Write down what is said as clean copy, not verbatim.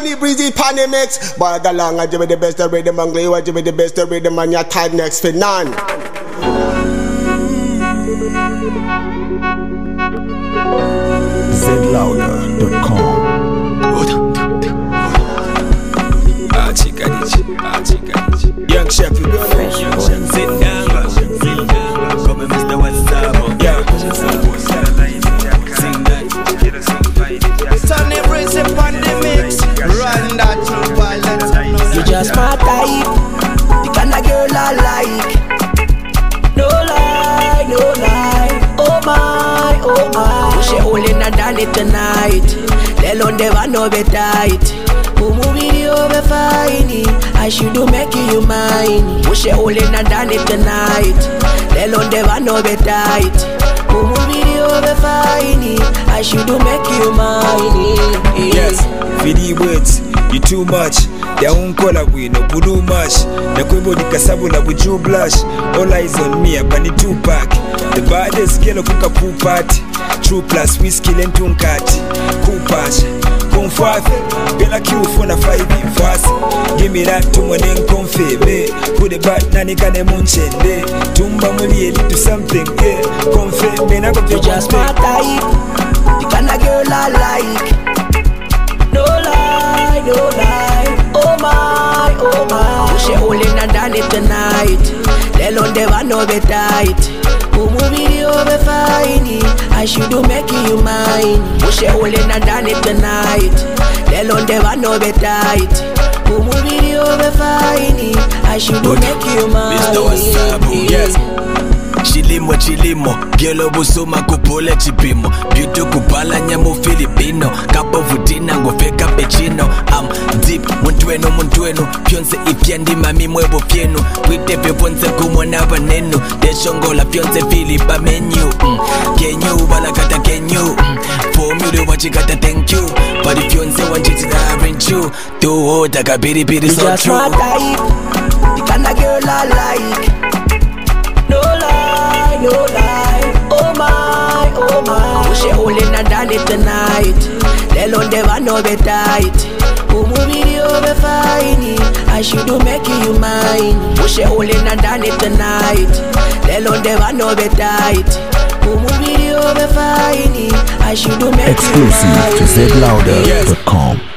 Tony Breezy Panimix. Bag along, I give it the best of rhythm and glue. I give it the best of rhythm and your time next for none. zlouder.com. Young chef, you go sit down, come and Mr. What's up? Yeah, sing that. Tony Breezy on the mix, run that through violence. You just my type, the kind of girl I like. No lie, no lie. Oh my, oh my. Push it all in and done it tonight. They don't never know be tight. Video be fine. I should do make you mine. Push it all in and done it tonight. They don't never know be tight. Video be fine. I should do make you mine. Yes, for the words, you too much. They won't call away, no blue mash. The Quebo de Casabula with you blush. All eyes on me, up on the 2-pack. The baddest girl of a pool party. True plus whiskey and tunkati. Cool patch. Comfort, Bella Q for a 5 in fast. Give me that to my name comfy, me. Put the back, Nanika de Munchende. Tumba Muli, do something, eh. Comfy, me, I got you just my type. The kind of girl I like. No lie, no lie. Oh my, oh my. Push it all in and done it tonight. They don't never know be tight. Video be fine. I should do make you mine. Push it all in and done it tonight. They don't never know be tight. Video be fine. I should do make you mine. Mr. Wasabu, yes. Chilimo, Gelo busuma kupula chipimo. Beauty kupala nyamu Filipino. Kapo vutina ngofeka pechino. I'm deep, muntwenu Pionse ifyandi mami mwebo fienu. Wite peponse kumwana vanenu. Deshongola pionse Filipa menu. Kenyu, balakata kenyu. Formula wachikata thank you. But if pionse wanjiti na aren't you. Do taka piri so just true. My type, the kind of girl I like. No lie, no lie. Oh my, oh my. Push it all in and done it tonight. They don't never know be tight. Video be fine. I should do make you mine. Push it all in and done it tonight. They don't never know be tight. Video be fine. I should do make you mine. Exclusive to zlouder.com.